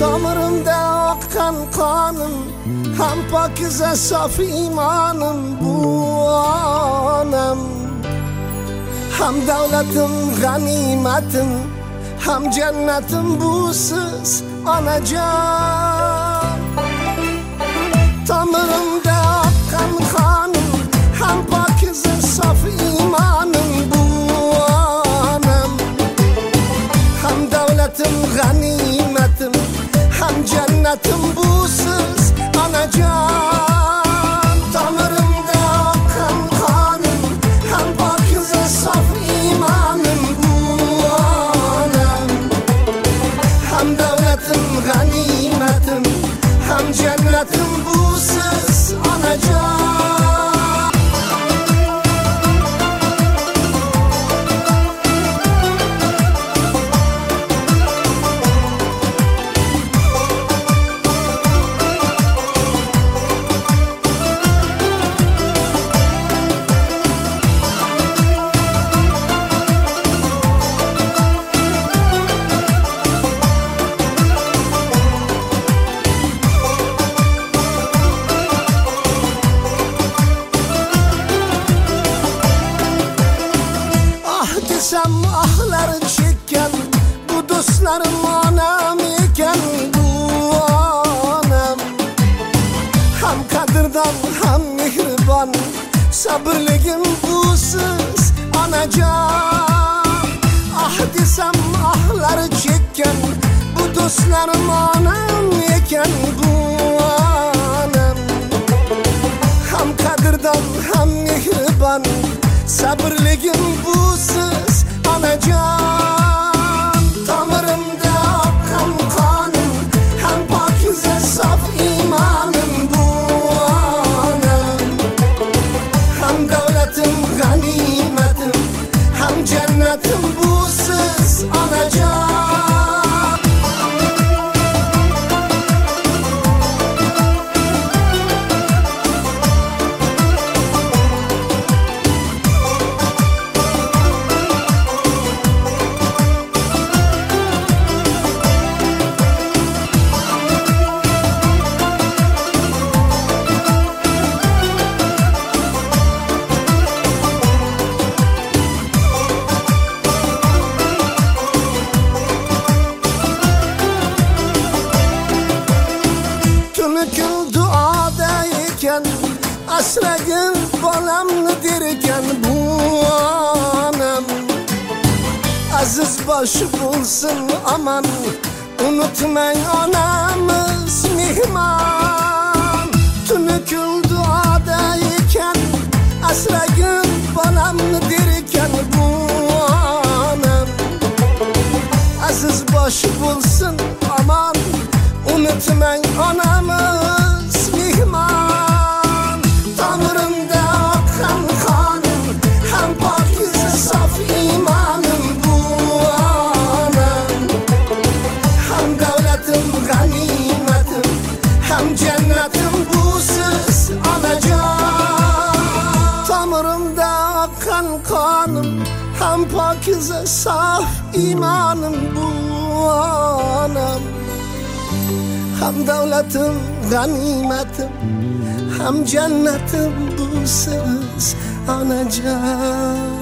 Tomirimda oqqan qonim, ham pokiza sof iymonim bu onam. Ham davlatim, g'animatim, ham jannatim busiz onajon. Tomirimda oqqan qonim, ham pokiza sof iymonim bu onam. Ham davlatim, g'animatim, ham jannatim busiz onajon. Tomirimda oqqan qonim, ham pokiza sof iymonim bu onam. Ham davlatim, g'animatim, ham jannatim busiz onajon. Desam ahlar çekkan, bu dostlarım onam ekan bu onam. Ham qadrdon, ham mehribon, sabrligim busiz onajon. Ah desam ahlar çekkan, bu dostlarım onam ekan bu onam. Ham qadrdon, ham mehribon, sabrligim busiz onajon. Tomirimda oqqan qonim, ham pokiza sof iymonim bu onam. Ham davlatim, g'animatim, ham jannatim busiz onajon. Kun duoda ekan, asragin bolamni derkan bu onam. Aziz boshi bo'lsin aman, unutmang onamiz mehmon. Tuni kun duoda ekan, asragin bolamni derkan bu onam. Aziz boshi bo'lsin aman, unutmang onamiz mehmon. Tomirimda oqqan qonim, ham pokiza sof iymonim bu onam. Ham davlatim, g'animatim, ham jannatim busiz onajon. Tomirimda oqqan qonim, ham pokiza sof iymonim bu onam. Ham davlatim, g'animatim, ham jannatim busiz onajon.